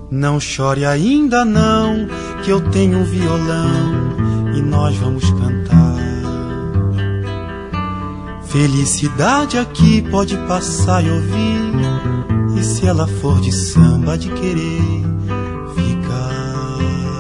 Não chore ainda não, que eu tenho um violão e nós vamos cantar. Felicidade aqui pode passar e ouvir, e se ela for de samba, de querer ficar.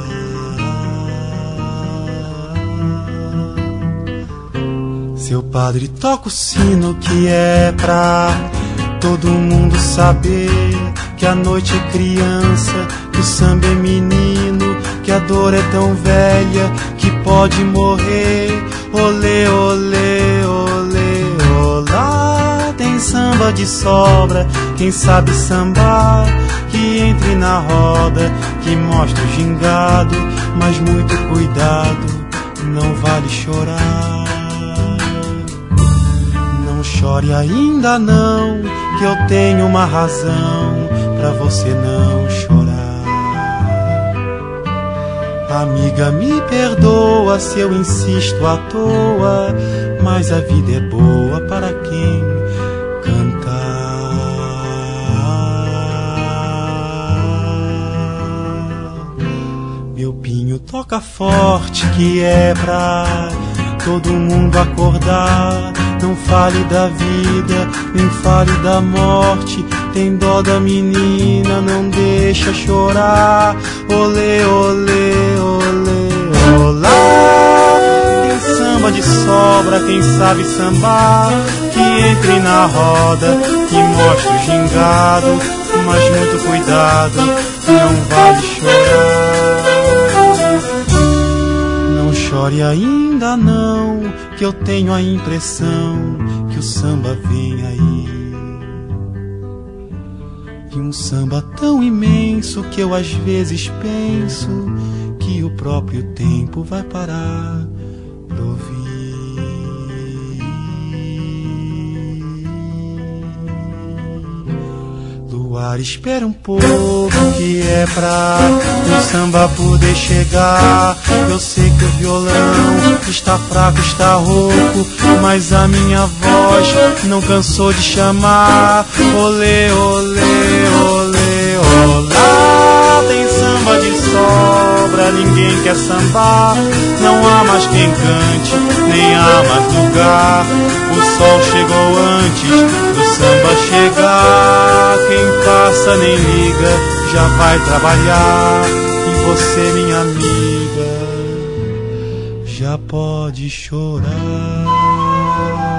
Seu padre toca o sino que é pra todo mundo saber que a noite é criança, que o samba é menino, que a dor é tão velha que pode morrer. Olê, olê, olê, olá. Tem samba de sobra, quem sabe sambar, que entre na roda, que mostre o gingado, mas muito cuidado, não vale chorar. Não chore ainda não, que eu tenho uma razão pra você não chorar. Amiga, me perdoa se eu insisto à toa, mas a vida é boa para quem cantar. Meu pinho toca forte que é pra todo mundo acordar. Não fale da vida, nem fale da morte. Tem dó da menina, não deixa chorar. Olê, olê, olê, olá. Tem samba de sobra, quem sabe sambar, que entre na roda, que mostre o gingado, mas muito cuidado, não vale chorar. Não chore ainda não, que eu tenho a impressão que o samba vem aí. E um samba tão imenso que eu às vezes penso que o próprio tempo vai parar pra ouvir. Luar, espera um pouco que é pra o samba poder chegar. Eu sei que o violão está fraco, está rouco, mas a minha voz não cansou de chamar. Olê, olê, olê, olá. Tem samba de sobra, ninguém quer sambar. Não há mais quem cante, nem há mais lugar. O sol chegou antes do samba chegar. Quem passa nem liga, já vai trabalhar. E você, minha amiga, já pode chorar.